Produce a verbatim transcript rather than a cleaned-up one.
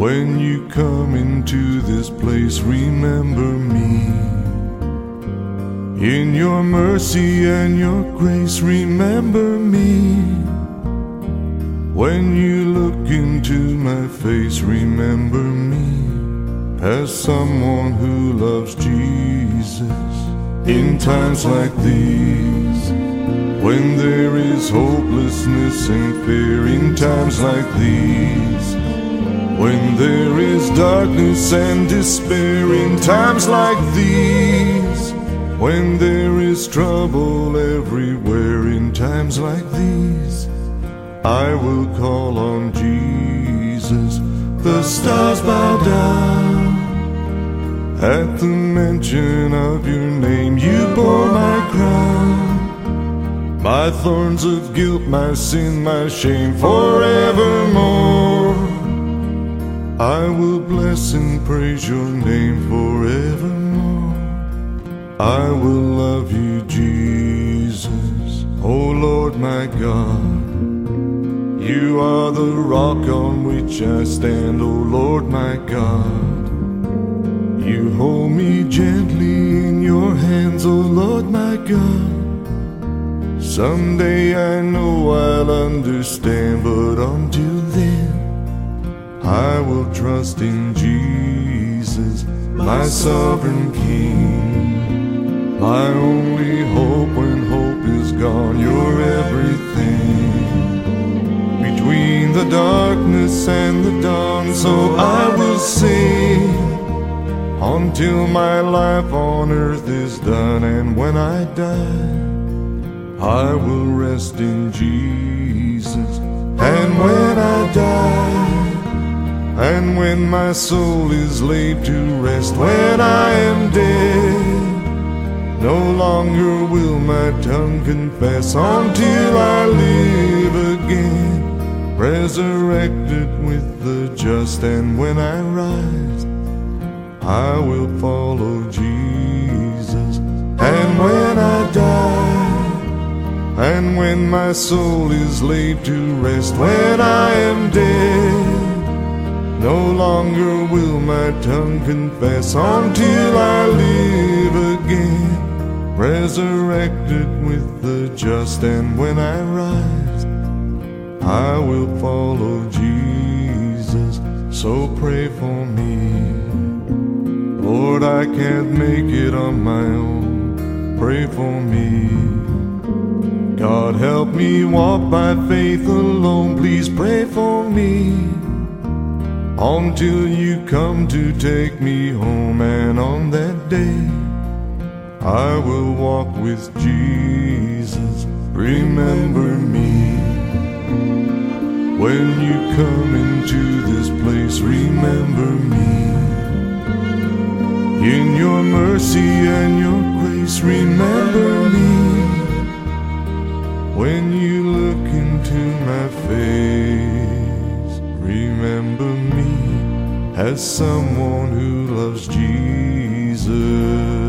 When you come into this place, remember me. In your mercy and your grace, remember me. When you look into my face, remember me as someone who loves Jesus. In times like these, when there is hopelessness and fear, in times like these, when there is darkness and despair, in times like these, when there is trouble everywhere, in times like these, I will call on Jesus. The stars bow down at the mention of your name. You bore my crown, my thorns of guilt, my sin, my shame, forevermore. I will bless and praise your name forevermore. I will love you, Jesus. Oh Lord my God, you are the rock on which I stand. Oh Lord my God, you hold me gently in your hands. Oh Lord my God, someday I know I'll understand, but until then I will trust in Jesus, my sovereign King, my only hope when hope is gone. You're everything between the darkness and the dawn. So I will sing until my life on earth is done, and when I die, I will rest in Jesus. And when I die, and when my soul is laid to rest, when I am dead, no longer will my tongue confess, until I live again, resurrected with the just. And when I rise, I will follow Jesus. And when I die, and when my soul is laid to rest, when I am dead, no longer will my tongue confess, until I live again, resurrected with the just. And when I rise, I will follow Jesus. So pray for me, Lord, I can't make it on my own. Pray for me, God, help me walk by faith alone. Please pray for me until you come to take me home. And on that day, I will walk with Jesus. Remember me when you come into this place. Remember me in your mercy and your grace. Remember me when you look into my face. Remember me as someone who loves Jesus.